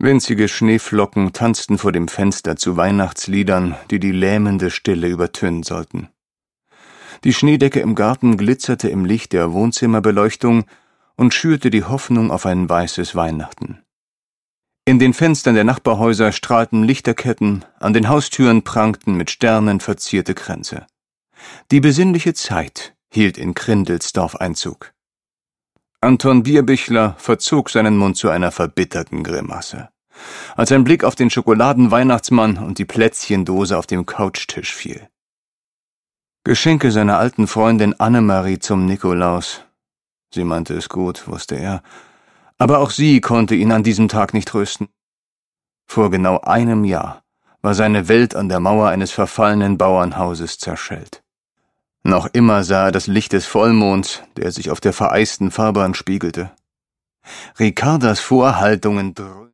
Winzige Schneeflocken tanzten vor dem Fenster zu Weihnachtsliedern, die die lähmende Stille übertönen sollten. Die Schneedecke im Garten glitzerte im Licht der Wohnzimmerbeleuchtung und schürte die Hoffnung auf ein weißes Weihnachten. In den Fenstern der Nachbarhäuser strahlten Lichterketten, an den Haustüren prangten mit Sternen verzierte Kränze. Die besinnliche Zeit hielt in Grindelsdorf Einzug. Anton Bierbichler verzog seinen Mund zu einer verbitterten Grimasse, als ein Blick auf den Schokoladenweihnachtsmann und die Plätzchendose auf dem Couchtisch fiel. Geschenke seiner alten Freundin Annemarie zum Nikolaus. Sie meinte es gut, wusste er, aber auch sie konnte ihn an diesem Tag nicht trösten. Vor genau einem Jahr war seine Welt an der Mauer eines verfallenen Bauernhauses zerschellt. Noch immer sah er das Licht des Vollmonds, der sich auf der vereisten Fahrbahn spiegelte. Ricardas Vorhaltungen